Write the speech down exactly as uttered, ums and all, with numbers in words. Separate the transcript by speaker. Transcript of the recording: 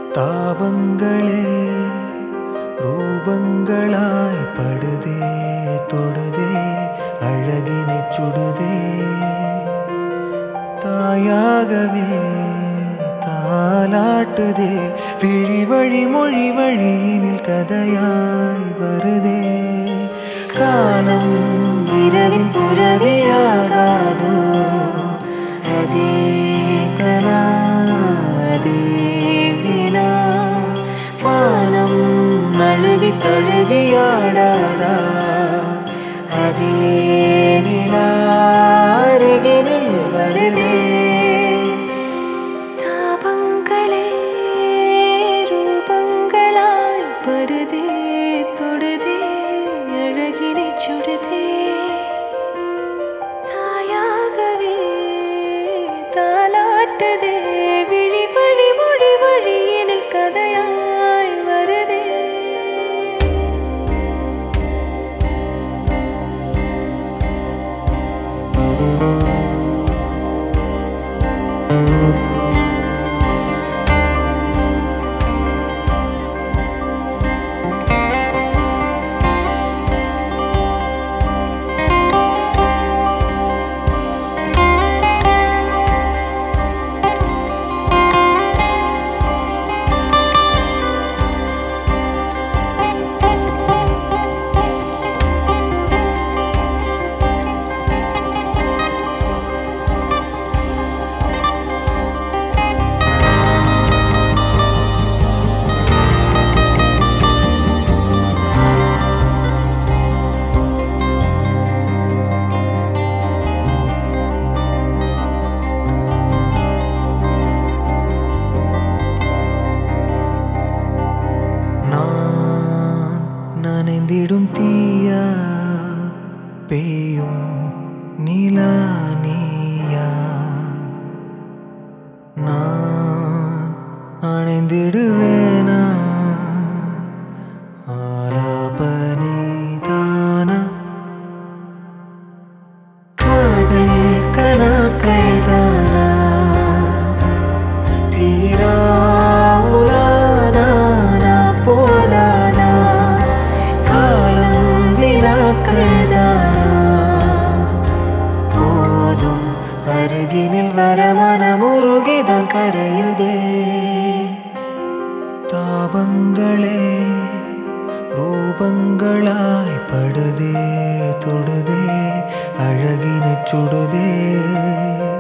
Speaker 1: தாபங்களே ரூபங்களாய் படுதே தொடுதே அழகினை சுடுதே தாயாகவே தாலாட்டுதே விழி வழி மொழி வழியினில் கதையாய் வருதே காலம் இரவின் புறவியாகாதோ அதே கனா அதே வினா வானம் நழுவி தழுவியாடாதா அதே நிலா அருகினில் வருதே
Speaker 2: தாபங்களே ரூபங்களாய் படுதே தொடுதே அழகினை சுடுதே தாயாகவே தாலாட்டுதே விழி வழி மொழி வழியினில் கதையாய் வருதே
Speaker 1: நனைந்திடும் தீயா பெய்யும் நிலா நீயா நான் அணைந்திடுவேனா ஆலாபனிதானா காதல் கனாக்கள் தானா தீரா உலானா போலானா போதும் அருகினில் வர மனமுருகிதான் கரையுதே தாபங்களே ரூபங்களாய் படுதே தொடுதே அழகினை சுடுதே